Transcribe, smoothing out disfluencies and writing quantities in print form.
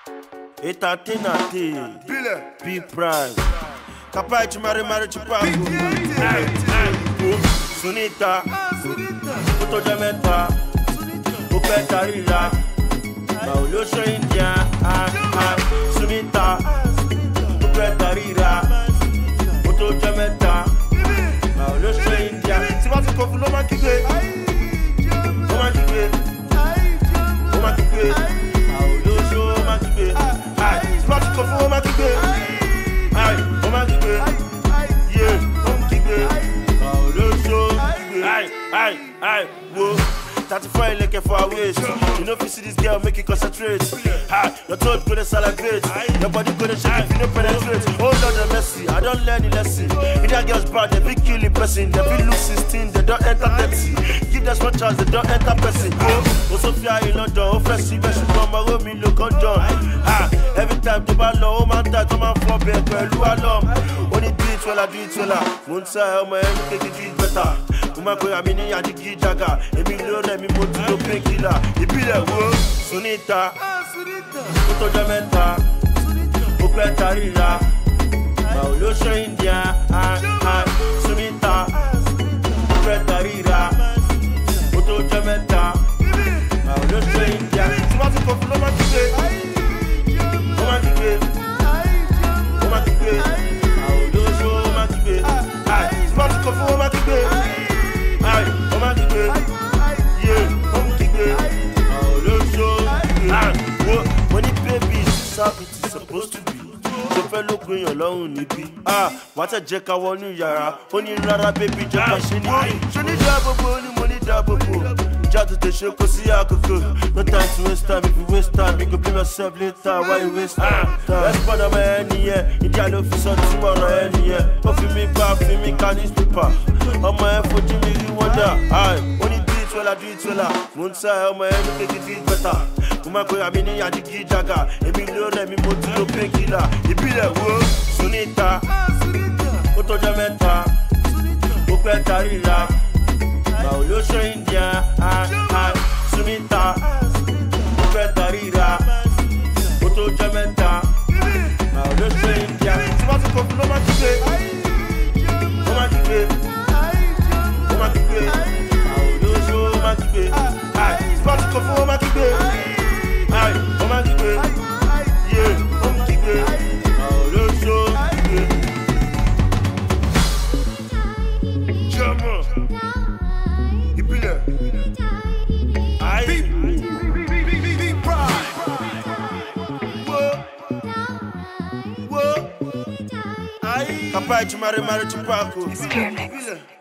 Etatinati, B-Prime, Capai Mari Chupaco, Sunita, Utojameta, Upetarira, Paulusha India, Sunita, Upetarira, Utojameta, Paulusha India. Si vas to go no kibe, no kibe, Paulusha Makibe, si vas to go no kibe, whoa. 35 like for our waist. You know if you see this girl, make it concentrate. Your throat gonna salivate. Your body gonna shake if you don't penetrate. Oh Lord have mercy, I don't learn the lesson. If that girl's bad, they be killing person. They be lose 16, they don't enter 30. Give them small chance, they don't enter person. Oh Sophia in London, oh Fessi, she come my room, me look on John. Every time to battle, oh man, that come and fall back, well, you alone. Only do it well, I do it well. One side, my head, take it better. Umako ya mini ya digi jaga. Emilio le mi motu yo painkiller. Ibile wo Sunita, Utojameta, Upetarira, Paulusha India, Sunita, Upetarira, Utojameta, Paulusha India. Si watu kofu no makibe, Paulusha makibe. Si watu kofu no makibe. When it baby is how it is supposed to be. So fellow green alone ni be. What a jack I want you yara. Only rara baby jack I shini double ni money double. Just to show cause see no time to waste time. If you waste time, you can blame yourself later. Why you waste time? That's part of my any year. In the other office on tomorrow any year. Coffee me back, feel me can newspaper. On my effort, you really wonder. Only do it well, I do it well. One side, on my head, make it better. Umako ya mini ya digi jaga. Emilio le mi motu yo painkiller. Ibile wo Sunita, Utojameta, Upetarira, Paulusha India, Sunita, Upetarira, Utojameta, Paulusha India. Si vas to go no makibe, Paulusha makibe. Si vas to go no makibe. Capai Mari Chupaco.